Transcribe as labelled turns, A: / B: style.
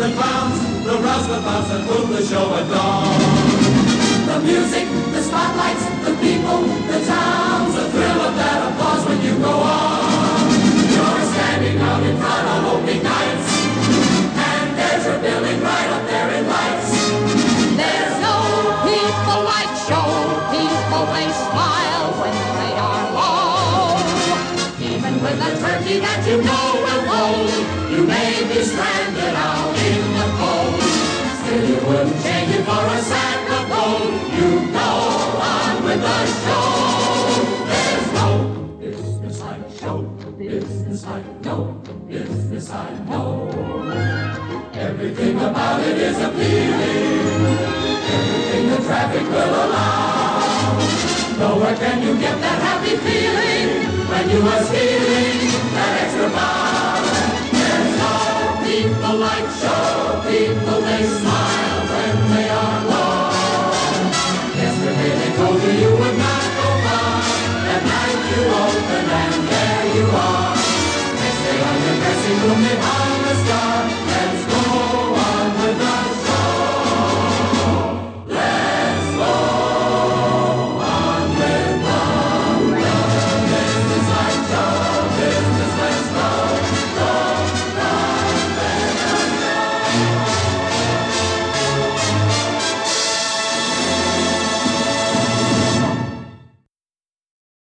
A: the clowns, the roustabouts that move the show at dawn. The music, the spotlights, the people, the towns, the thrill of that applause when you go on. You're standing out in front of opening nights, and there's your billing right up there in lights.
B: There's no people like show people, they smile when they are low.
A: Even with a turkey that you know will fold, you may be stranded out in the cold. Still you wouldn't change it for a sack of gold. You go on with the show. There's no business like show business like no business I know. Everything about it is appealing, everything the traffic will allow. Nowhere can you get that happy feeling when you are stealing that extra bow.